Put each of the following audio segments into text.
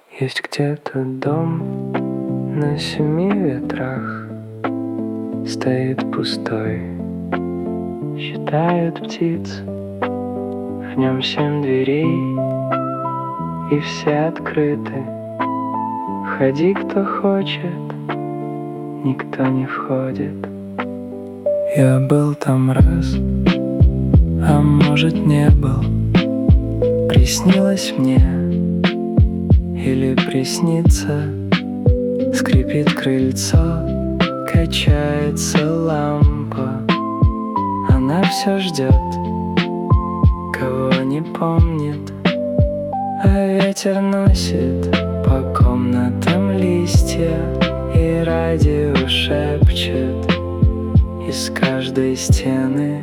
Есть где-то дом на 7 ветрах, стоит пустой, считают птиц. В нем 7 дверей, и все открыты. Входи, кто хочет, никто не входит. Я был там раз, а может не был. Приснилось мне или приснится. Скрипит крыльцо, качается лампа. Она все ждет, кого не помнит. А ветер носит по комнатам листья, и радио шепчет из каждой стены.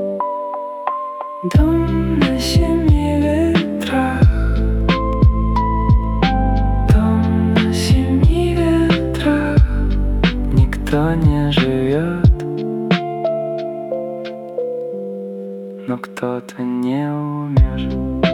Дом на 7 ветрах, дом на 7 ветрах. Никто не живет, но кто-то не умер.